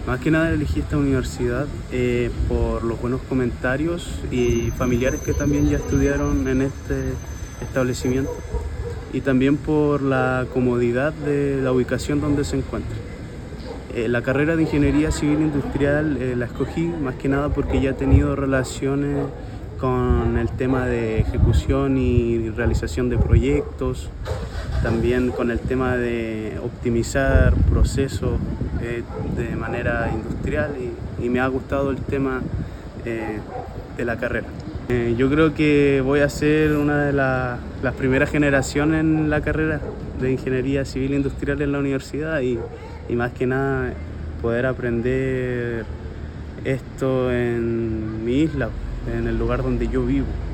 Más que nada elegí esta universidad por los buenos comentarios y familiares que también ya estudiaron en este establecimiento, y también por la comodidad de la ubicación donde se encuentra. La carrera de Ingeniería Civil Industrial la escogí más que nada porque ya he tenido relaciones con el tema de ejecución y realización de proyectos, también con el tema de optimizar procesos de manera industrial, y me ha gustado el tema de la carrera. Yo creo que voy a ser una de las primeras generaciones en la carrera de Ingeniería Civil Industrial en la universidad, y más que nada poder aprender esto en mi isla, en el lugar donde yo vivo.